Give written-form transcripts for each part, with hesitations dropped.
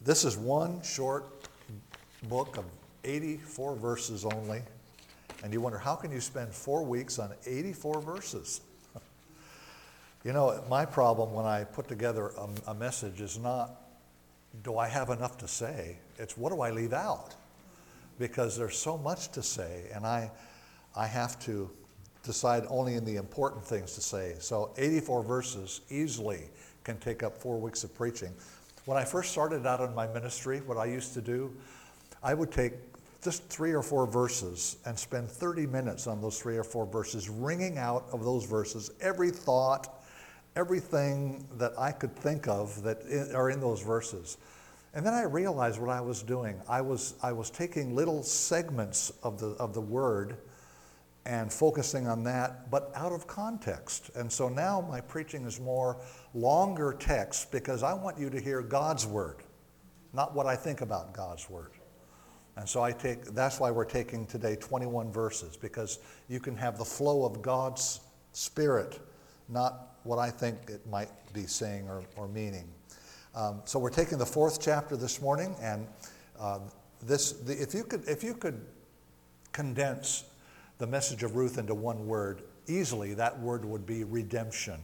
This is one short book of 84 verses only. And you wonder, how can you spend 4 weeks on 84 verses? You know, my problem when I put together a message is not, do I have enough to say? It's, what do I leave out? Because there's so much to say, and I have to decide only in the important things to say. So 84 verses easily can take up 4 weeks of preaching. When I first started out in my ministry, what I used to do, I would take just 3 or 4 verses and spend 30 minutes on those 3 or 4 verses, wringing out of those verses every thought, everything that I could think of that are in those verses. And then I realized what I was doing. I was taking little segments of the word and focusing on that, but out of context. And so now my preaching is more longer text because I want you to hear God's word, not what I think about God's word. And so that's why we're taking today 21 verses, because you can have the flow of God's Spirit, not what I think it might be saying or meaning. So we're taking the 4th chapter this morning, and if you could condense the message of Ruth into one word, easily that word would be redemption.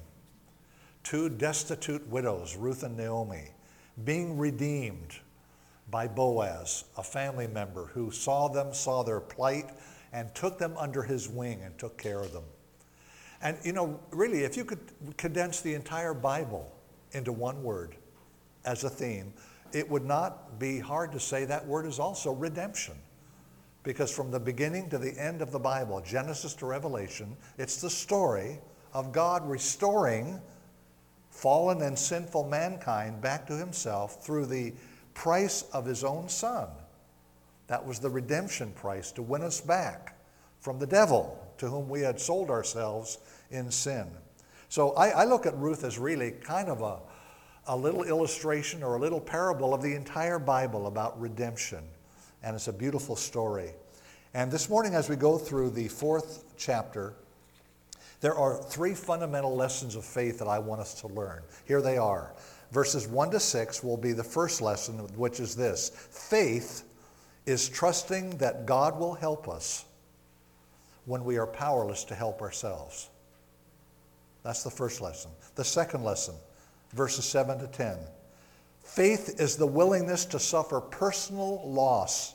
2 destitute widows, Ruth and Naomi, being redeemed by Boaz, a family member who saw their plight, and took them under his wing and took care of them. And you know, really, if you could condense the entire Bible into one word as a theme, it would not be hard to say that word is also redemption. Because from the beginning to the end of the Bible, Genesis to Revelation, it's the story of God restoring fallen and sinful mankind back to himself through the price of his own son. That was the redemption price, to win us back from the devil to whom we had sold ourselves in sin. So I look at Ruth as really kind of a little illustration or a little parable of the entire Bible about redemption. And it's a beautiful story. And this morning, as we go through the 4th chapter, there are 3 fundamental lessons of faith that I want us to learn. Here they are. Verses 1 to 6 will be the first lesson, which is this: faith is trusting that God will help us when we are powerless to help ourselves. That's the first lesson. The second lesson, verses 7 to 10. Faith is the willingness to suffer personal loss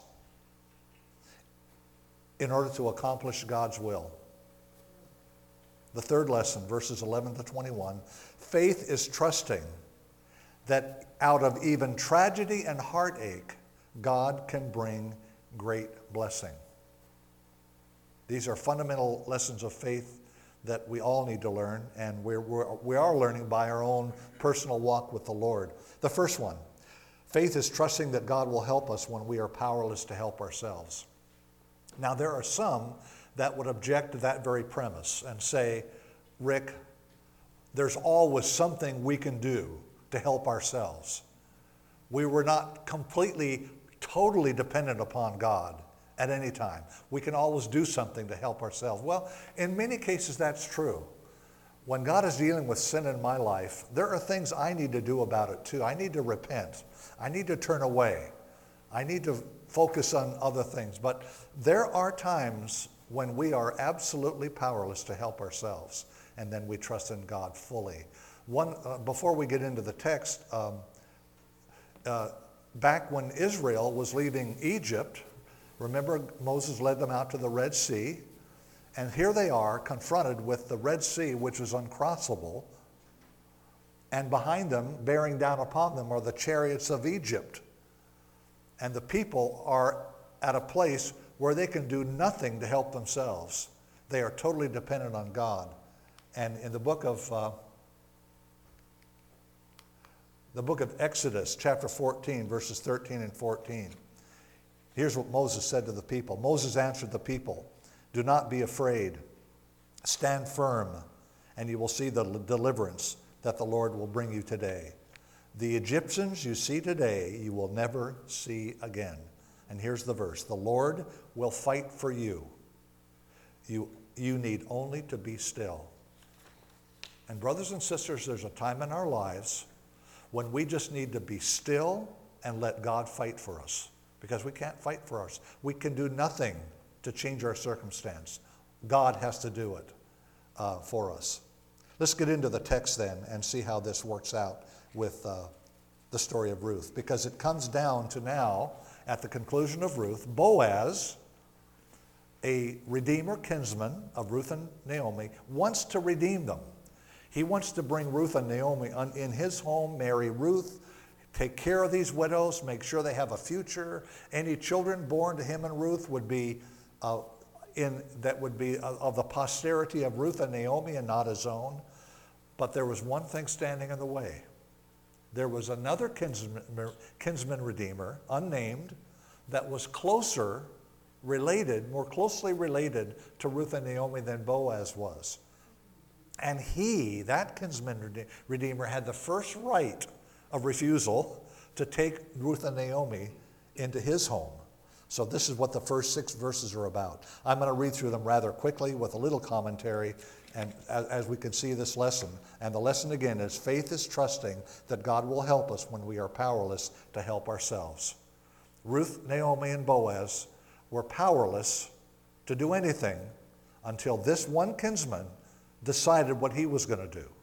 in order to accomplish God's will. The third lesson, verses 11 to 21. Faith is trusting that out of even tragedy and heartache, God can bring great blessing. These are fundamental lessons of faith that we all need to learn, and we are learning by our own personal walk with the Lord. The first one, faith is trusting that God will help us when we are powerless to help ourselves. Now, there are some that would object to that very premise and say, Rick, there's always something we can do to help ourselves. We were not completely, totally dependent upon God at any time. We can always do something to help ourselves. Well, in many cases that's true. When God is dealing with sin in my life, there are things I need to do about it too. I need to repent. I need to turn away. I need to focus on other things. But there are times when we are absolutely powerless to help ourselves, and then we trust in God fully. Before we get into the text, back when Israel was leaving Egypt, remember Moses led them out to the Red Sea, and here they are confronted with the Red Sea, which is uncrossable, and behind them, bearing down upon them, are the chariots of Egypt. And the people are at a place where they can do nothing to help themselves. They are totally dependent on God. And in the book of Exodus, chapter 14, verses 13 and 14, here's what Moses said to the people. Moses answered the people, "Do not be afraid. Stand firm, and you will see the deliverance that the Lord will bring you today. The Egyptians you see today, you will never see again." And here's the verse. "The Lord will fight for you. You need only to be still." And brothers and sisters, there's a time in our lives when we just need to be still and let God fight for us, because we can't fight for us. We can do nothing to change our circumstance. God has to do it for us. Let's get into the text then and see how this works out with the story of Ruth, because it comes down to now, at the conclusion of Ruth, Boaz, a redeemer kinsman of Ruth and Naomi, wants to redeem them. He wants to bring Ruth and Naomi in his home, marry Ruth, take care of these widows, make sure they have a future. Any children born to him and Ruth would be of the posterity of Ruth and Naomi and not his own. But there was one thing standing in the way. There was another kinsman redeemer, unnamed, that was more closely related to Ruth and Naomi than Boaz was. And that kinsman redeemer, had the first right of refusal to take Ruth and Naomi into his home. So this is what the first 6 verses are about. I'm going to read through them rather quickly with a little commentary, and as we can see this lesson. And the lesson again is, faith is trusting that God will help us when we are powerless to help ourselves. Ruth, Naomi, and Boaz were powerless to do anything until this one kinsman decided what he was going to do.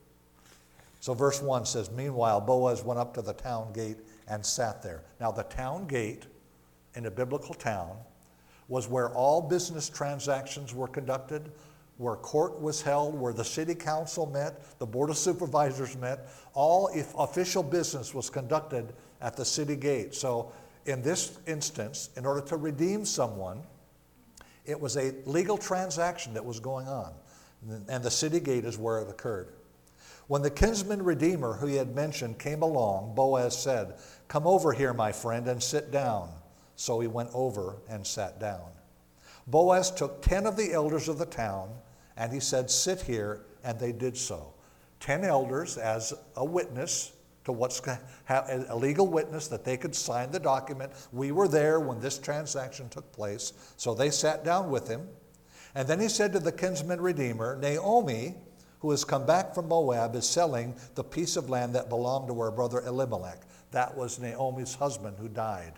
So verse 1 says, meanwhile, Boaz went up to the town gate and sat there. Now the town gate in a biblical town was where all business transactions were conducted, where court was held, where the city council met, the board of supervisors met. All official business was conducted at the city gate. So in this instance, in order to redeem someone, it was a legal transaction that was going on. And the city gate is where it occurred. When the kinsman redeemer who he had mentioned came along, Boaz said, "Come over here, my friend, and sit down." So he went over and sat down. Boaz took 10 of the elders of the town, and he said, "Sit here," and they did so. 10 elders as a witness to a legal witness that they could sign the document. We were there when this transaction took place. So they sat down with him. And then he said to the kinsman redeemer, "Naomi, who has come back from Moab, is selling the piece of land that belonged to her brother Elimelech." That was Naomi's husband who died.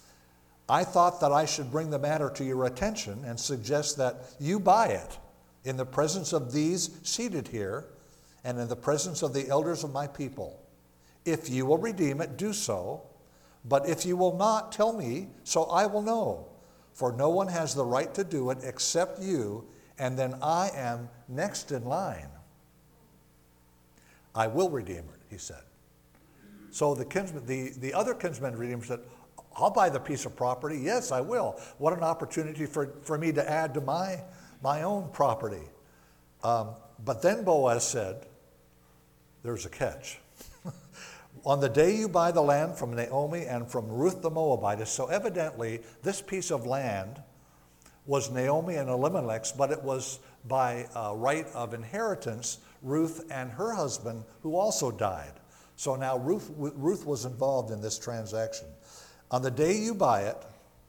"I thought that I should bring the matter to your attention and suggest that you buy it in the presence of these seated here and in the presence of the elders of my people. If you will redeem it, do so. But if you will not, tell me, so I will know. For no one has the right to do it except you, and then I am next in line. I will redeem it," he said. So the other kinsman redeemer said, "I'll buy the piece of property. Yes, I will. What an opportunity for me to add to my own property." But then Boaz said, "There's a catch. On the day you buy the land from Naomi and from Ruth the Moabitess," so evidently this piece of land was Naomi and Elimelech's, but it was by right of inheritance Ruth and her husband, who also died. So now Ruth was involved in this transaction. "On the day you buy it,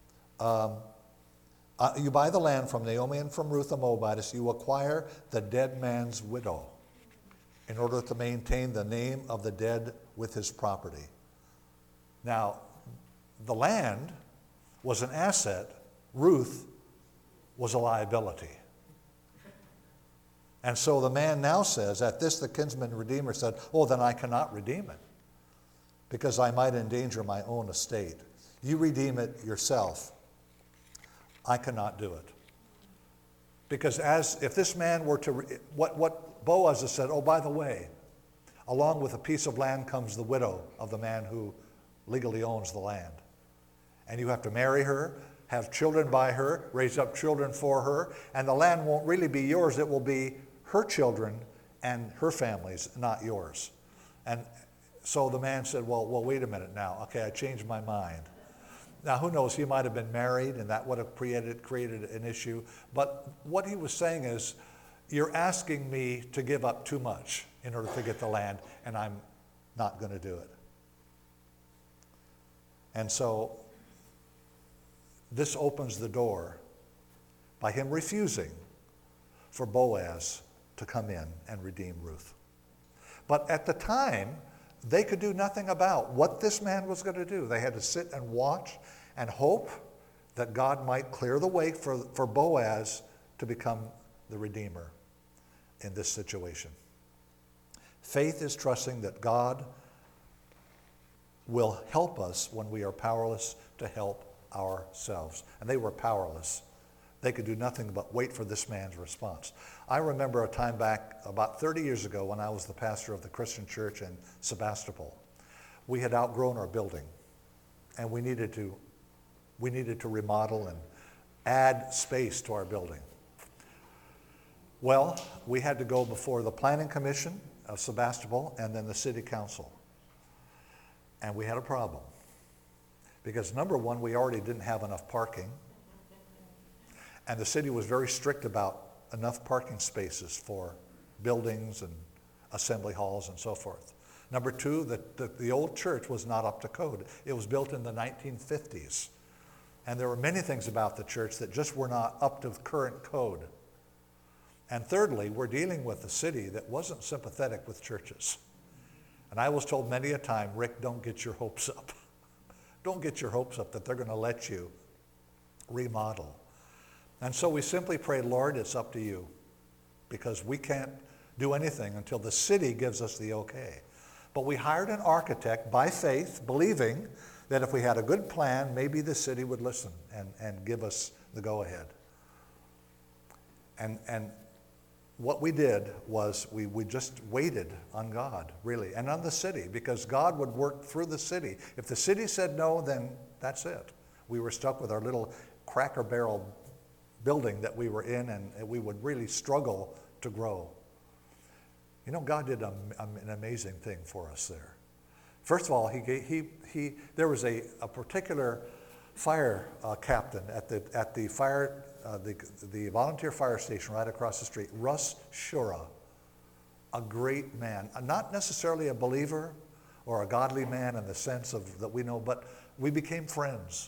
you buy the land from Naomi and from Ruth the Moabitess, you acquire the dead man's widow in order to maintain the name of the dead with his property." Now, the land was an asset. Ruth was a liability. And so the man now says, at this the kinsman redeemer said, "Oh, then I cannot redeem it, because I might endanger my own estate. You redeem it yourself. I cannot do it." Because if this man were to, what Boaz has said, "Oh, by the way, along with a piece of land comes the widow of the man who legally owns the land. And you have to marry her, have children by her, raise up children for her, and the land won't really be yours. It will be her children and her families, not yours." And so the man said, well, wait a minute now. Okay, I changed my mind. Now, who knows? He might have been married, and that would have created an issue. But what he was saying is, you're asking me to give up too much in order to get the land, and I'm not going to do it. And so this opens the door by him refusing for Boaz to come in and redeem Ruth. But at the time, they could do nothing about what this man was going to do. They had to sit and watch and hope that God might clear the way for Boaz to become the redeemer in this situation. Faith is trusting that God will help us when we are powerless to help ourselves. And they were powerless. They could do nothing but wait for this man's response. I remember a time back about 30 years ago when I was the pastor of the Christian church in Sebastopol. We had outgrown our building, and we needed to remodel and add space to our building. Well, we had to go before the Planning Commission of Sebastopol and then the City Council. And we had a problem. Because number one, we already didn't have enough parking. And the city was very strict about enough parking spaces for buildings and assembly halls and so forth. Number two, the old church was not up to code. It was built in the 1950s. And there were many things about the church that just were not up to current code. And thirdly, we're dealing with a city that wasn't sympathetic with churches. And I was told many a time, Rick, don't get your hopes up. Don't get your hopes up that they're going to let you remodel. And so we simply prayed, Lord, it's up to you, because we can't do anything until the city gives us the okay. But we hired an architect by faith, believing that if we had a good plan, maybe the city would listen and give us the go-ahead. And what we did was we just waited on God, really, and on the city, because God would work through the city. If the city said no, then that's it. We were stuck with our little Cracker Barrel building that we were in, and we would really struggle to grow. You know, God did an amazing thing for us there. First of all, there was a particular fire captain at the volunteer fire station right across the street, Russ Shura, a great man, not necessarily a believer or a godly man in the sense of that we know, but we became friends.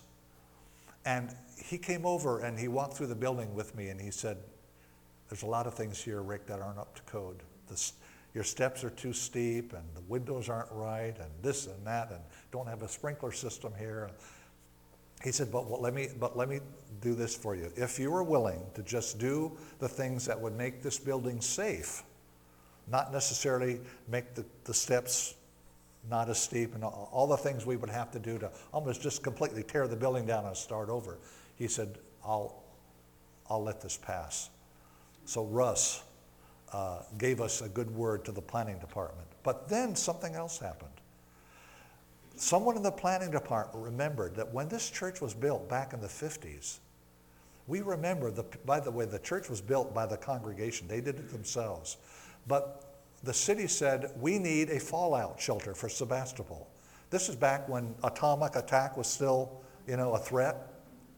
And he came over and he walked through the building with me, and he said, there's a lot of things here, Rick, that aren't up to code. Your steps are too steep, and the windows aren't right, and this and that, and don't have a sprinkler system here. He said, but let me do this for you. If you are willing to just do the things that would make this building safe, not necessarily make the steps not as steep and all the things we would have to do to almost just completely tear the building down and start over, he said, I'll let this pass. So Russ gave us a good word to the planning department. But then something else happened. Someone in the planning department remembered that when this church was built back in the 50s, we remember, by the way, the church was built by the congregation. They did it themselves. But the city said, we need a fallout shelter for Sebastopol. This is back when atomic attack was still, a threat.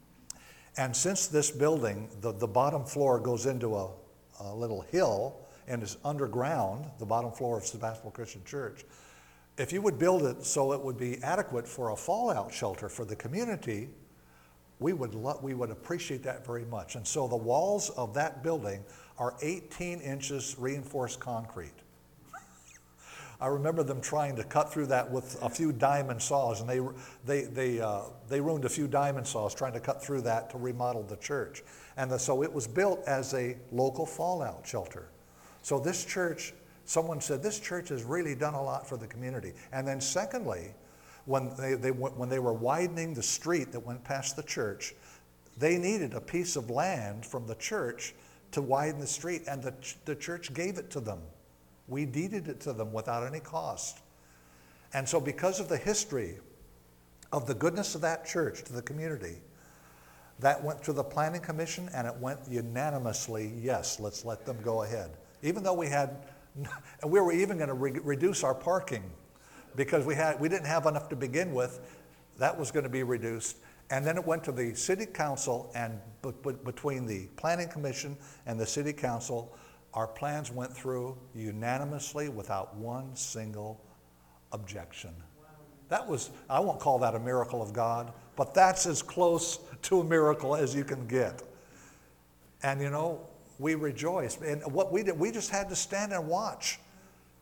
And since this building, the bottom floor goes into a little hill and is underground, the bottom floor of Sebastopol Christian Church, if you would build it so it would be adequate for a fallout shelter for the community, we would appreciate that very much. And so the walls of that building are 18 inches reinforced concrete. I remember them trying to cut through that with a few diamond saws, and they ruined a few diamond saws trying to cut through that to remodel the church. And so it was built as a local fallout shelter. So this church, someone said, this church has really done a lot for the community. And then secondly, when they were widening the street that went past the church, they needed a piece of land from the church to widen the street, and the church gave it to them. We deeded it to them without any cost. And so because of the history of the goodness of that church to the community, that went to the Planning Commission, and it went unanimously, yes, let's let them go ahead. Even though we were even going to reduce our parking because we didn't have enough to begin with. That was going to be reduced. And then it went to the City Council, and between the Planning Commission and the City Council, our plans went through unanimously without one single objection. That was, I won't call that a miracle of God, but that's as close to a miracle as you can get. And we rejoiced. And what we did, we just had to stand and watch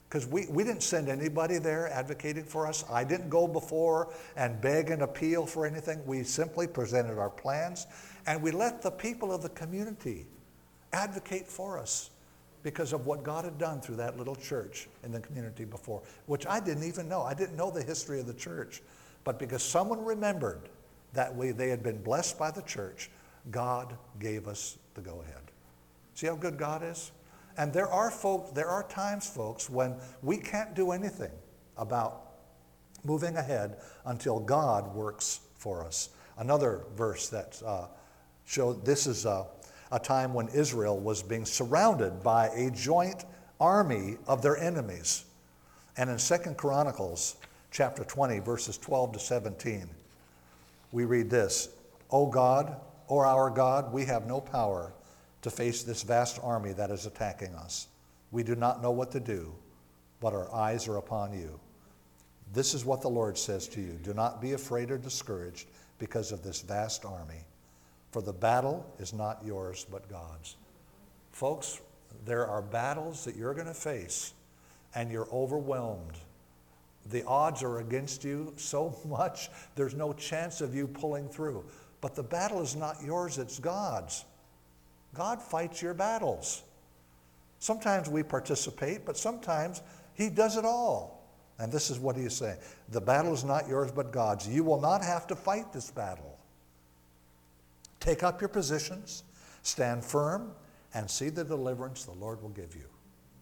Because we didn't send anybody there advocating for us. I didn't go before and beg and appeal for anything. We simply presented our plans, and we let the people of the community advocate for us because of what God had done through that little church in the community before, which I didn't even know. I didn't know the history of the church. But because someone remembered that they had been blessed by the church, God gave us the go-ahead. See how good God is? And there are times, folks, when we can't do anything about moving ahead until God works for us. Another verse that showed this is a time when Israel was being surrounded by a joint army of their enemies. And in 2 Chronicles chapter 20, verses 12 to 17, we read this, O God, O our God, we have no power to face this vast army that is attacking us. We do not know what to do, but our eyes are upon you. This is what the Lord says to you. Do not be afraid or discouraged because of this vast army, for the battle is not yours but God's. Folks, there are battles that you're going to face, and you're overwhelmed. The odds are against you so much, there's no chance of you pulling through. But the battle is not yours, it's God's. God fights your battles. Sometimes we participate, but sometimes he does it all. And this is what he is saying. The battle is not yours but God's. You will not have to fight this battle. Take up your positions, stand firm, and see the deliverance the Lord will give you.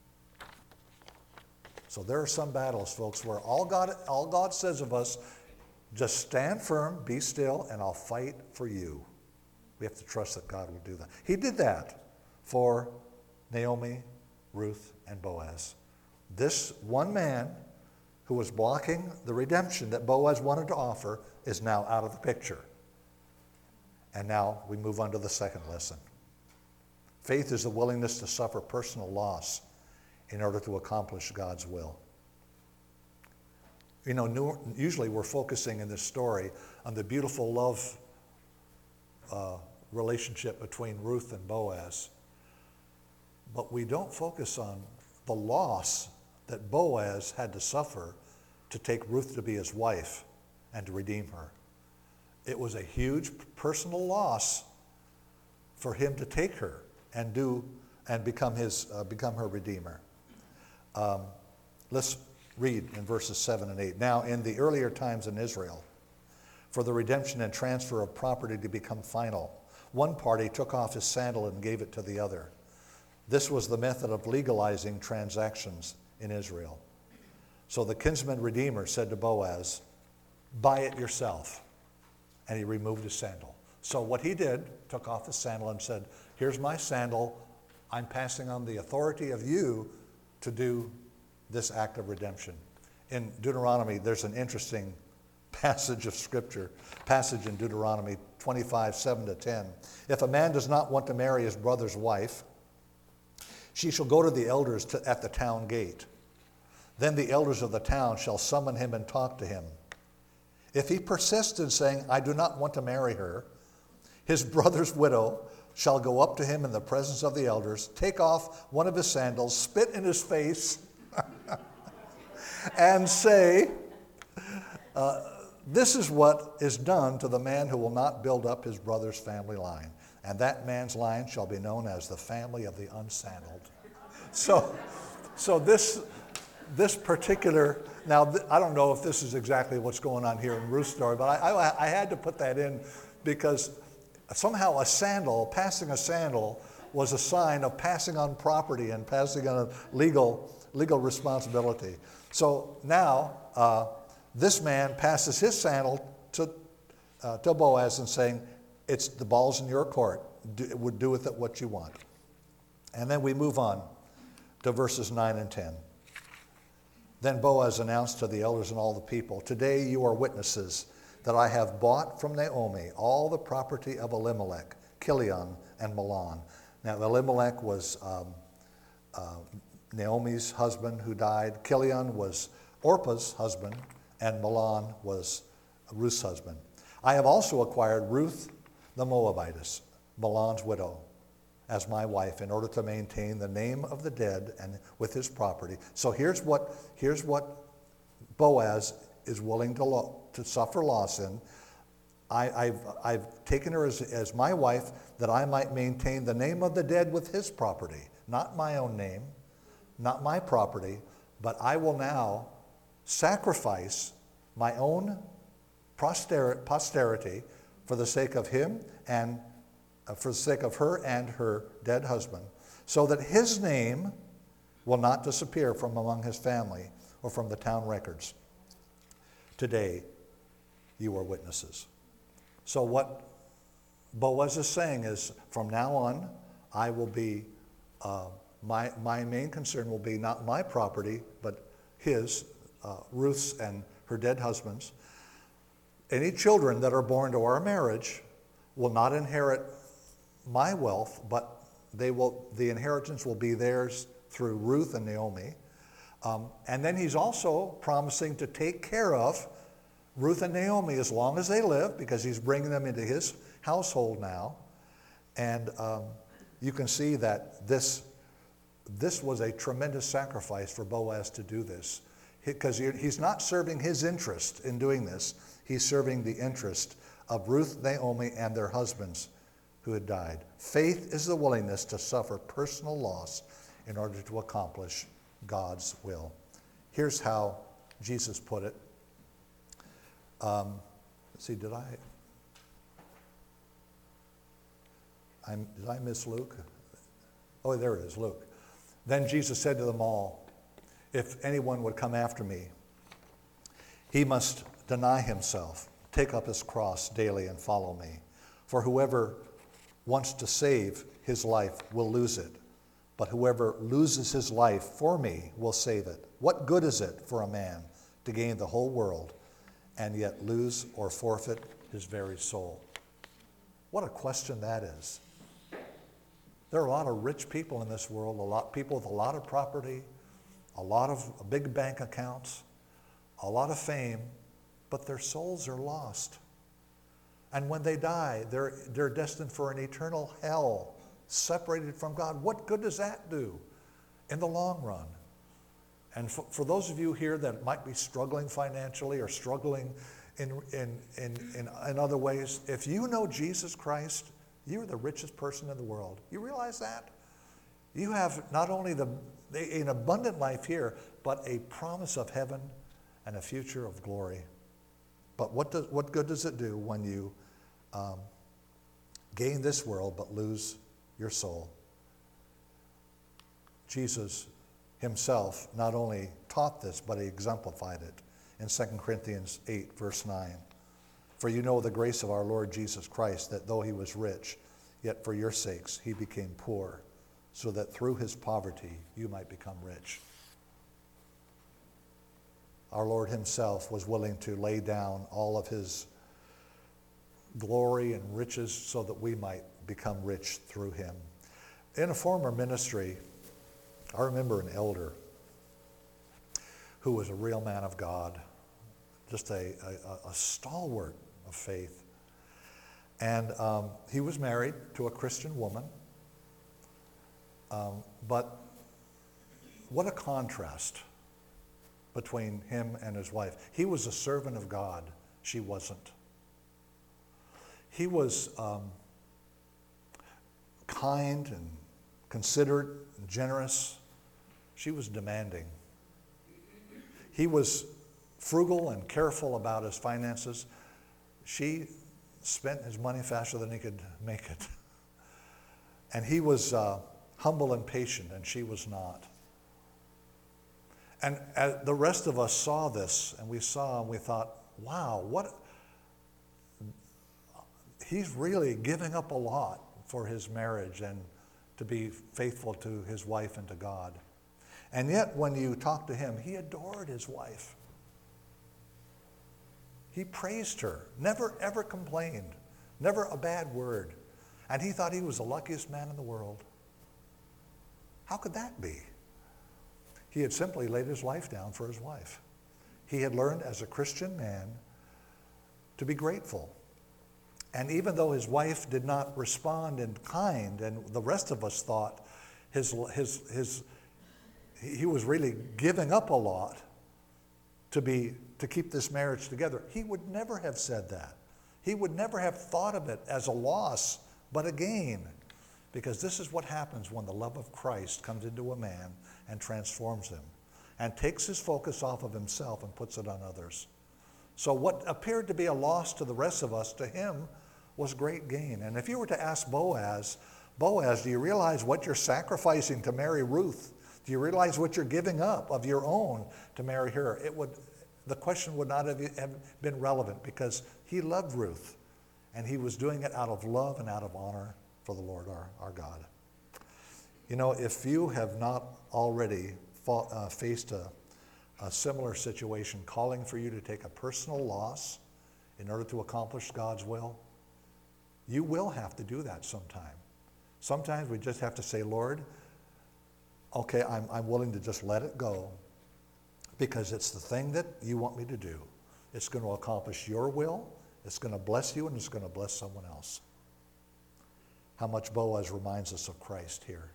So there are some battles, folks, where all God says of us, just stand firm, be still, and I'll fight for you. We have to trust that God will do that. He did that for Naomi, Ruth, and Boaz. This one man who was blocking the redemption that Boaz wanted to offer is now out of the picture. And now we move on to the second lesson. Faith is the willingness to suffer personal loss in order to accomplish God's will. You know, usually we're focusing in this story on the beautiful love relationship between Ruth and Boaz. But we don't focus on the loss that Boaz had to suffer to take Ruth to be his wife and to redeem her. It was a huge personal loss for him to take her and become her redeemer. Let's read in verses 7 and 8. Now, in the earlier times in Israel, for the redemption and transfer of property to become final, one party took off his sandal and gave it to the other. This was the method of legalizing transactions in Israel. So the kinsman redeemer said to Boaz, buy it yourself. And he removed his sandal. So what he did, took off his sandal and said, here's my sandal. I'm passing on the authority of you to do this act of redemption. In Deuteronomy, there's an interesting passage in Deuteronomy 25, 7 to 10. If a man does not want to marry his brother's wife, she shall go to the elders at the town gate. Then the elders of the town shall summon him and talk to him. If he persists in saying, I do not want to marry her, his brother's widow shall go up to him in the presence of the elders, take off one of his sandals, spit in his face, and say, this is what is done to the man who will not build up his brother's family line. And that man's line shall be known as the family of the unsandaled. So this particular, now I don't know if this is exactly what's going on here in Ruth's story, but I had to put that in because somehow passing a sandal was a sign of passing on property and passing on a legal responsibility. So now this man passes his sandal to Boaz and saying, it's the ball's in your court. Do with it what you want. And then we move on to verses 9 and 10. Then Boaz announced to the elders and all the people, today you are witnesses that I have bought from Naomi all the property of Elimelech, Kilion, and Mahlon. Now Elimelech was Naomi's husband who died. Kilion was Orpah's husband, and Mahlon was Ruth's husband. I have also acquired Ruth the Moabitess, Mahlon's widow. as my wife in order to maintain the name of the dead and with his property. So here's what Boaz is willing to suffer loss in. I've taken her as my wife that I might maintain the name of the dead with his property, not my own name, not my property, but I will now sacrifice my own posterity for the sake of him and for the sake of her and her dead husband, so that his name will not disappear from among his family or from the town records. Today, you are witnesses. So what Boaz is saying is, from now on, I will be, my main concern will be not my property, but his, Ruth's and her dead husband's. Any children that are born to our marriage will not inherit my wealth, but the inheritance will be theirs through Ruth and Naomi. And then he's also promising to take care of Ruth and Naomi as long as they live, because he's bringing them into his household now. And you can see that this was a tremendous sacrifice for Boaz to do this, because he's not serving his interest in doing this. He's serving the interest of Ruth, Naomi, and their husbands who had died. Faith is the willingness to suffer personal loss in order to accomplish God's will. Here's how Jesus put it. Let's see, did I miss Luke? Oh, there it is, Luke. Then Jesus said to them all, if anyone would come after me, he must deny himself, take up his cross daily and follow me. For whoever wants to save his life will lose it, but whoever loses his life for me will save it. What good is it for a man to gain the whole world and yet lose or forfeit his very soul? What a question that is. There are a lot of rich people in this world, a lot of people with a lot of property, a lot of big bank accounts, a lot of fame, but their souls are lost. And when they die, they're destined for an eternal hell, separated from God. What good does that do in the long run? And for those of you here that might be struggling financially or struggling in other ways, if you know Jesus Christ, you're the richest person in the world. You realize that? You have not only an abundant life here, but a promise of heaven and a future of glory. But what good does it do when you gain this world but lose your soul? Jesus himself not only taught this, but he exemplified it in 2 Corinthians 8, verse 9. For you know the grace of our Lord Jesus Christ, that though he was rich, yet for your sakes he became poor, so that through his poverty you might become rich. Our Lord himself was willing to lay down all of his glory and riches so that we might become rich through him. In a former ministry, I remember an elder who was a real man of God, just a stalwart of faith. And he was married to a Christian woman, but what a contrast between him and his wife. He was a servant of God. She wasn't. He was kind and considerate and generous. She was demanding. He was frugal and careful about his finances. She spent his money faster than he could make it. And he was humble and patient, and she was not. And the rest of us saw this, and we thought, wow, he's really giving up a lot for his marriage and to be faithful to his wife and to God. And yet, when you talk to him, he adored his wife. He praised her, never ever complained, never a bad word. And he thought he was the luckiest man in the world. How could that be? He had simply laid his life down for his wife. He had learned as a Christian man to be grateful. And even though his wife did not respond in kind, and the rest of us thought he was really giving up a lot to keep this marriage together, he would never have said that. He would never have thought of it as a loss, but a gain. Because this is what happens when the love of Christ comes into a man and transforms him and takes his focus off of himself and puts it on others. So what appeared to be a loss to the rest of us, to him, was great gain. And if you were to ask Boaz, do you realize what you're sacrificing to marry Ruth? Do you realize what you're giving up of your own to marry her? The question would not have been relevant, because he loved Ruth, and he was doing it out of love and out of honor for the Lord our God. You know, if you have not already faced a similar situation calling for you to take a personal loss in order to accomplish God's will, you will have to do that sometime. Sometimes we just have to say, Lord, okay, I'm willing to just let it go, because it's the thing that you want me to do. It's going to accomplish your will, it's going to bless you, and it's going to bless someone else. How much Boaz reminds us of Christ here.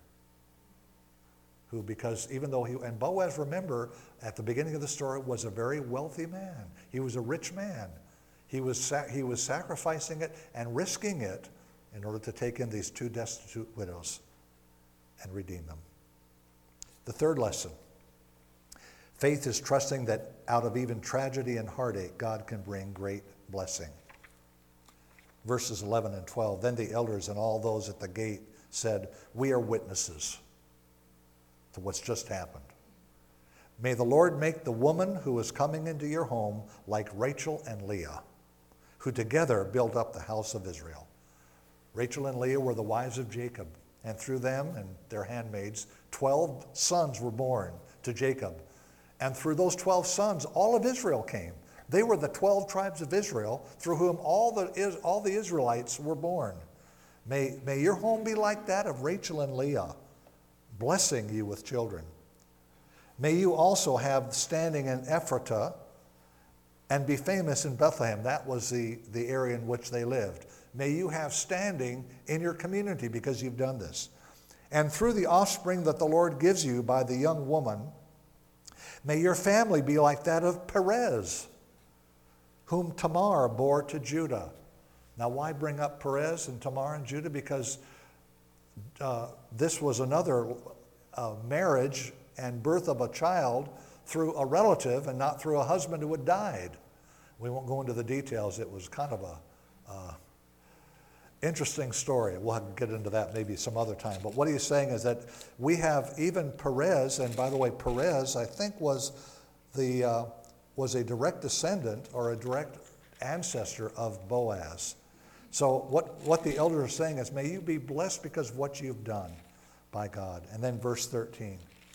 Who, because even though and Boaz, remember, at the beginning of the story, was a very wealthy man. He was a rich man. He was sacrificing it and risking it in order to take in these two destitute widows and redeem them. The third lesson: faith is trusting that out of even tragedy and heartache, God can bring great blessing. Verses 11 and 12, then the elders and all those at the gate said, we are witnesses to what's just happened. May the Lord make the woman who is coming into your home like Rachel and Leah, who together built up the house of Israel. Rachel and Leah were the wives of Jacob, and through them and their handmaids, 12 sons were born to Jacob. And through those 12 sons, all of Israel came. They were the 12 tribes of Israel, through whom all the Israelites were born. May your home be like that of Rachel and Leah, blessing you with children. May you also have standing in Ephratah and be famous in Bethlehem. That was the area in which they lived. May you have standing in your community because you've done this. And through the offspring that the Lord gives you by the young woman, may your family be like that of Perez, whom Tamar bore to Judah. Now, why bring up Perez and Tamar and Judah? Because this was another marriage and birth of a child through a relative and not through a husband who had died. We won't go into the details. It was kind of a interesting story. We'll get into that maybe some other time. But what he's saying is that we have even Perez, and by the way, Perez, I think, was a direct descendant or a direct ancestor of Boaz. So what the elders are saying is, may you be blessed because of what you've done by God. And then verse 13.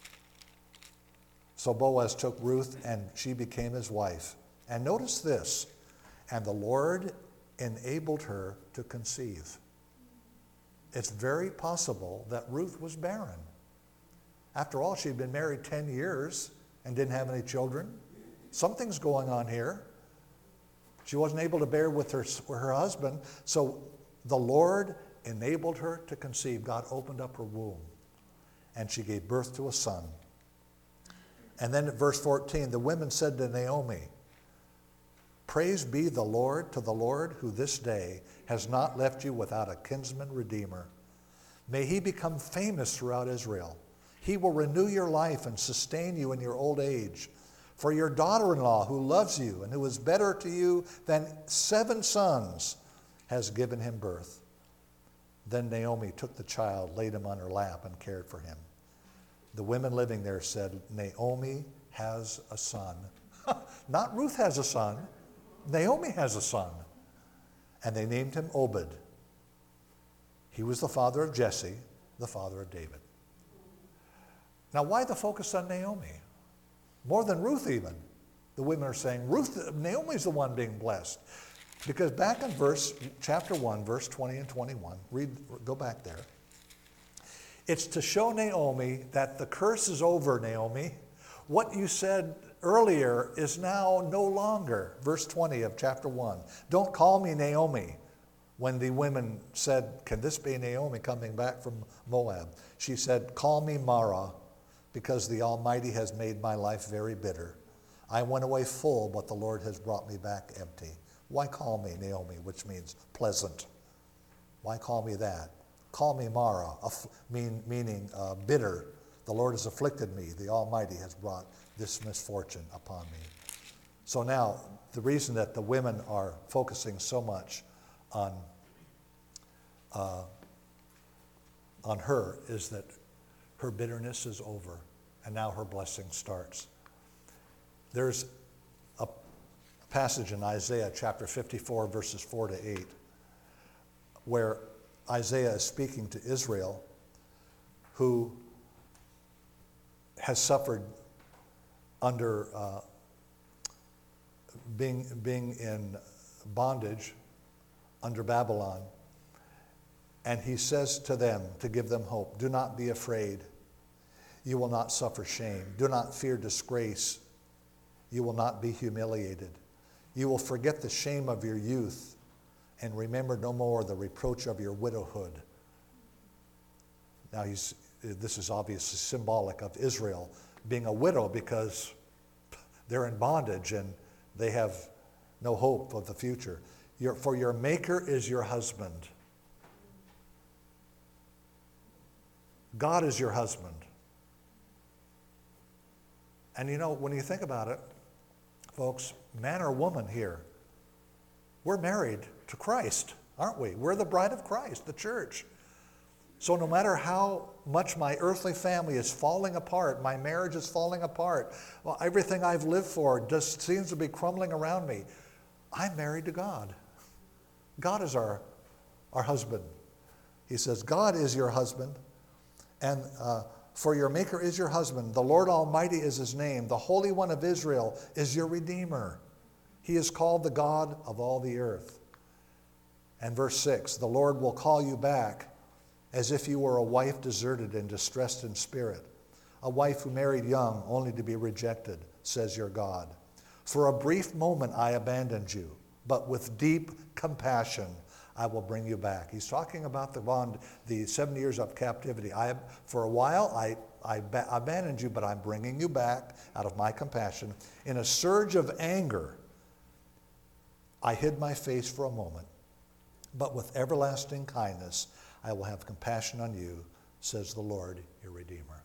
So Boaz took Ruth, and she became his wife. And notice this, and the Lord enabled her to conceive. It's very possible that Ruth was barren. After all, she'd been married 10 years and didn't have any children. Something's going on here. She wasn't able to bear with her husband, so the Lord enabled her to conceive. God opened up her womb, and she gave birth to a son. And then at verse 14, the women said to Naomi, praise be the Lord to the Lord, who this day has not left you without a kinsman redeemer. May he become famous throughout Israel. He will renew your life and sustain you in your old age. For your daughter-in-law, who loves you and who is better to you than 7 sons, has given him birth. Then Naomi took the child, laid him on her lap, and cared for him. The women living there said, Naomi has a son. Not Ruth has a son. Naomi has a son. And they named him Obed. He was the father of Jesse, the father of David. Now, why the focus on Naomi? More than Ruth even. The women are saying, Naomi's the one being blessed. Because back in chapter 1, verse 20 and 21, go back there. It's to show Naomi that the curse is over, Naomi. What you said earlier is now no longer. Verse 20 of chapter 1. Don't call me Naomi, When the women said, can this be Naomi coming back from Moab? She said, call me Mara, because the Almighty has made my life very bitter. I went away full, but the Lord has brought me back empty. Why call me Naomi, which means pleasant? Why call me that? Call me Mara, meaning bitter. The Lord has afflicted me. The Almighty has brought this misfortune upon me. So now, the reason that the women are focusing so much on her is that her bitterness is over, and now her blessing starts. There's a passage in Isaiah chapter 54, verses 4 to 8, where Isaiah is speaking to Israel, who has suffered under being in bondage under Babylon. And he says to them, to give them hope, do not be afraid. You will not suffer shame. Do not fear disgrace. You will not be humiliated. You will forget the shame of your youth and remember no more the reproach of your widowhood. Now, this is obviously symbolic of Israel being a widow because they're in bondage and they have no hope of the future. For your Maker is your husband. God is your husband. And you know, when you think about it, folks, man or woman here, we're married to Christ, aren't we? We're the bride of Christ, the church. So no matter how much my earthly family is falling apart, my marriage is falling apart, well, everything I've lived for just seems to be crumbling around me, I'm married to God. God is our husband. He says, God is your husband, and for your Maker is your husband. The Lord Almighty is his name. The Holy One of Israel is your Redeemer. He is called the God of all the earth. And verse 6, the Lord will call you back as if you were a wife deserted and distressed in spirit, a wife who married young only to be rejected, says your God. For a brief moment I abandoned you, but with deep compassion I will bring you back. He's talking about the 7 years of captivity. For a while I abandoned you, but I'm bringing you back out of my compassion. In a surge of anger, I hid my face for a moment, but with everlasting kindness I will have compassion on you, says the Lord, your Redeemer.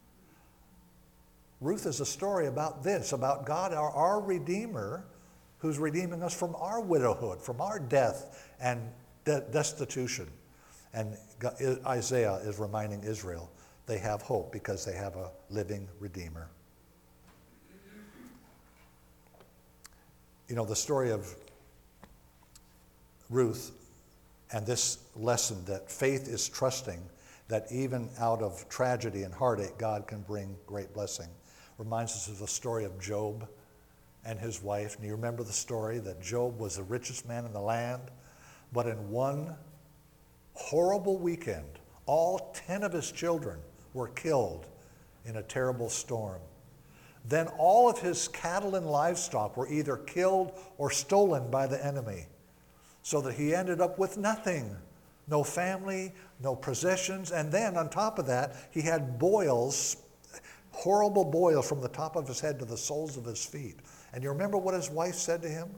Ruth is a story about this, about God, our Redeemer, who's redeeming us from our widowhood, from our death and destitution. And Isaiah is reminding Israel they have hope because they have a living Redeemer. You know, the story of Ruth and this lesson that faith is trusting that even out of tragedy and heartache, God can bring great blessing, reminds us of the story of Job and his wife. And you remember the story that Job was the richest man in the land, but in one horrible weekend, all 10 of his children were killed in a terrible storm. Then all of his cattle and livestock were either killed or stolen by the enemy, so that he ended up with nothing, no family, no possessions. And then on top of that, he had boils, horrible boils from the top of his head to the soles of his feet. And you remember what his wife said to him?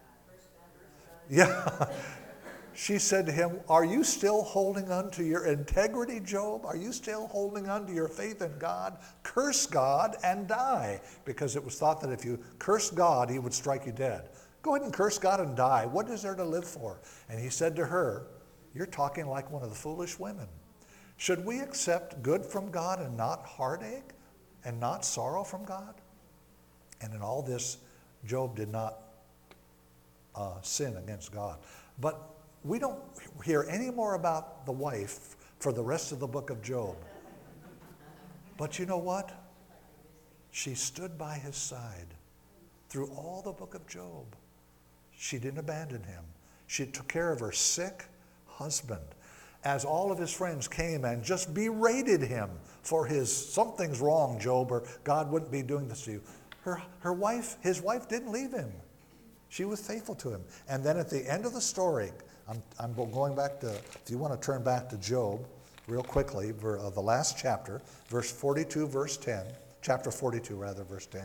Yeah. She said to him, are you still holding on to your integrity, Job? Are you still holding on to your faith in God? Curse God and die. Because it was thought that if you cursed God, he would strike you dead. Go ahead and curse God and die. What is there to live for? And he said to her, you're talking like one of the foolish women. Should we accept good from God and not heartache and not sorrow from God? And in all this, Job did not sin against God. But we don't hear any more about the wife for the rest of the book of Job. But you know what? She stood by his side through all the book of Job. She didn't abandon him. She took care of her sick husband. As all of his friends came and just berated him for something's wrong, Job, or God wouldn't be doing this to you. His wife didn't leave him. She was faithful to him. And then at the end of the story, I'm going back to, if you want to turn back to Job real quickly, the last chapter, verse 42, verse 10, chapter 42 rather, verse 10.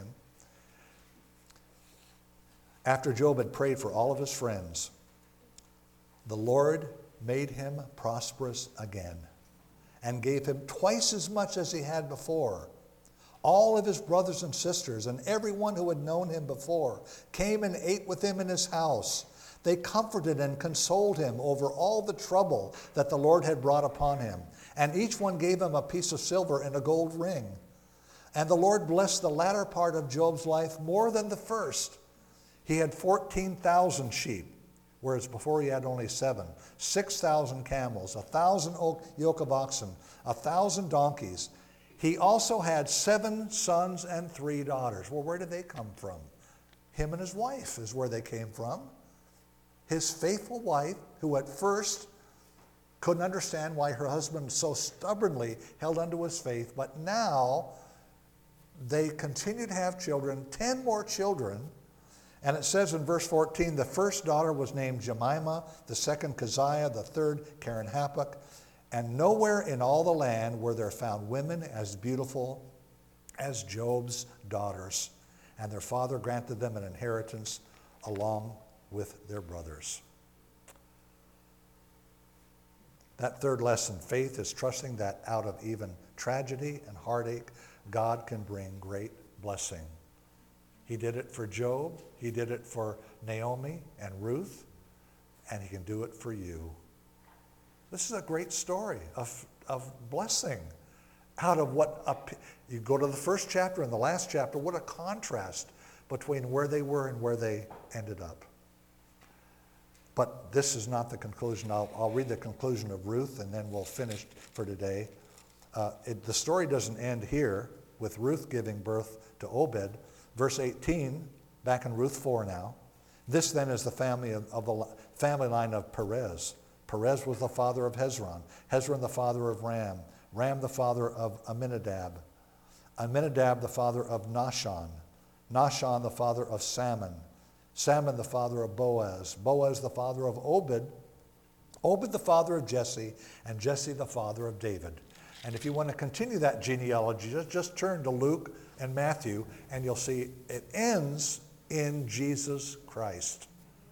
After Job had prayed for all of his friends, the Lord made him prosperous again and gave him twice as much as he had before. All of his brothers and sisters and everyone who had known him before came and ate with him in his house. They comforted and consoled him over all the trouble that the Lord had brought upon him. And each one gave him a piece of silver and a gold ring. And the Lord blessed the latter part of Job's life more than the first. He had 14,000 sheep, whereas before he had only 7. 6,000 camels, 1,000 yoke of oxen, 1,000 donkeys. He also had 7 sons and 3 daughters. Well, where did they come from? Him and his wife is where they came from. His faithful wife, who at first couldn't understand why her husband so stubbornly held onto his faith, but now they continue to have children, 10 more children. And it says in verse 14, the first daughter was named Jemimah, the second Keziah, the third Karen-Happuch. And nowhere in all the land were there found women as beautiful as Job's daughters. And their father granted them an inheritance along with their brothers. That third lesson, faith is trusting that out of even tragedy and heartache, God can bring great blessing. He did it for Job, he did it for Naomi and Ruth, and he can do it for you. This is a great story of blessing. Out of you go to the first chapter and the last chapter, what a contrast between where they were and where they ended up. But this is not the conclusion. I'll read the conclusion of Ruth and then we'll finish for today. The story doesn't end here with Ruth giving birth to Obed. Verse 18, back in Ruth 4 now. This then is the family of the family line of Perez. Perez was the father of Hezron. Hezron the father of Ram. Ram the father of Amminadab. Amminadab the father of Nahshon. Nahshon the father of Salmon. Salmon the father of Boaz. Boaz the father of Obed. Obed the father of Jesse. And Jesse the father of David. And if you want to continue that genealogy, just turn to Luke and Matthew, and you'll see it ends in Jesus Christ.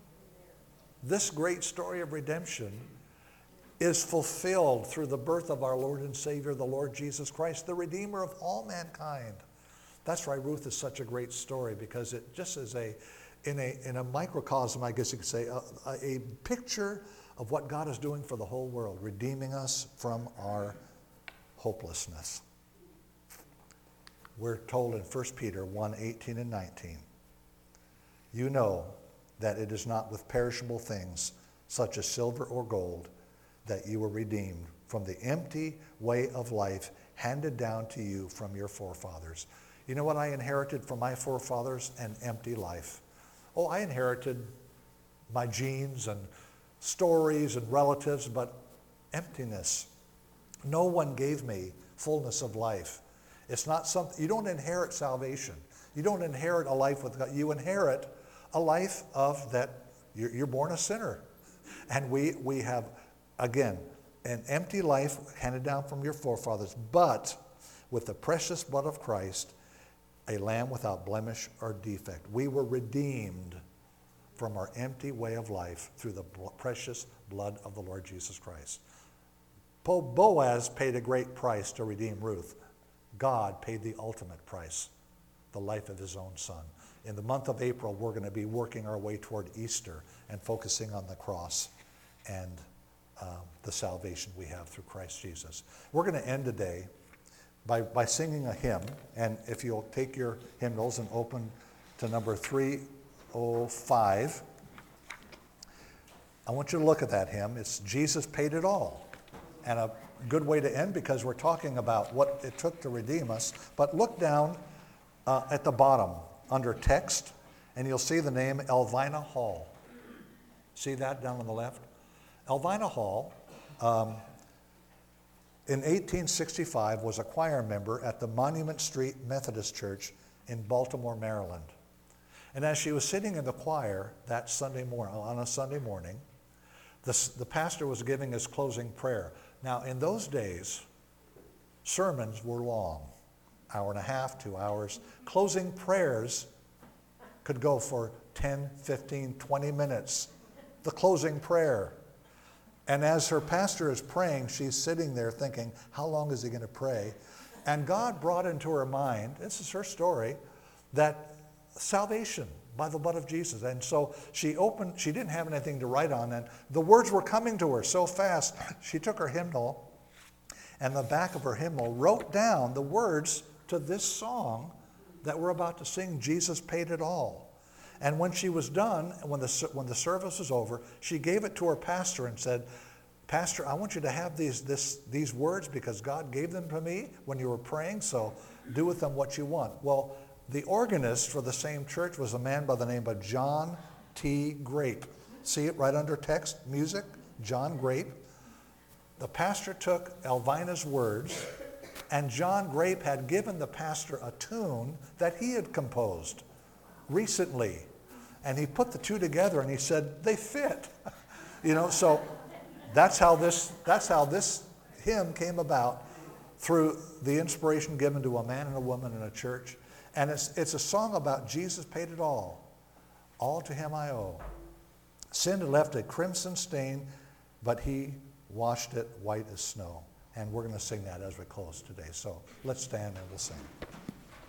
This great story of redemption is fulfilled through the birth of our Lord and Savior, the Lord Jesus Christ, the Redeemer of all mankind. That's why Ruth is such a great story, because it just is in a microcosm, I guess you could say, a picture of what God is doing for the whole world, redeeming us from our hopelessness. We're told in 1 Peter 1:18 and 19, you know that it is not with perishable things, such as silver or gold, that you were redeemed from the empty way of life handed down to you from your forefathers. You know what I inherited from my forefathers? An empty life. Oh, I inherited my genes and stories and relatives, but emptiness. No one gave me fullness of life. It's not something, you don't inherit salvation. You don't inherit a life with God. You inherit a life of that, you're born a sinner. And we have, again, an empty life handed down from your forefathers, but with the precious blood of Christ, a lamb without blemish or defect. We were redeemed from our empty way of life through the precious blood of the Lord Jesus Christ. Boaz paid a great price to redeem Ruth. God paid the ultimate price, the life of his own son. In the month of April, we're going to be working our way toward Easter and focusing on the cross and the salvation we have through Christ Jesus. We're going to end today by singing a hymn, and if you'll take your hymnals and open to number 305, I want you to look at that hymn. It's Jesus Paid It All. And a good way to end, because we're talking about what it took to redeem us. But look down at the bottom under text, and you'll see the name Elvina Hall. See that down on the left? Elvina Hall, in 1865, was a choir member at the Monument Street Methodist Church in Baltimore, Maryland. And as she was sitting in the choir that Sunday morning, on a Sunday morning, the pastor was giving his closing prayer. Now, in those days, sermons were long, hour and a half, 2 hours. Closing prayers could go for 10, 15, 20 minutes. The closing prayer. And as her pastor is praying, she's sitting there thinking, how long is he going to pray? And God brought into her mind, this is her story, that salvation by the blood of Jesus. And so she didn't have anything to write on, and the words were coming to her so fast. She took her hymnal, and the back of her hymnal wrote down the words to this song that we're about to sing, Jesus Paid It All. And when she was done, when the service was over, she gave it to her pastor and said, Pastor, I want you to have these words because God gave them to me when you were praying, so do with them what you want. Well, the organist for the same church was a man by the name of John T. Grape. See it right under text, music, John Grape. The pastor took Elvina's words, and John Grape had given the pastor a tune that he had composed recently. And he put the two together and he said, they fit. So that's how this hymn came about, through the inspiration given to a man and a woman in a church. And it's a song about Jesus paid it all. All to him I owe. Sin had left a crimson stain, but he washed it white as snow. And we're going to sing that as we close today. So let's stand and we'll sing.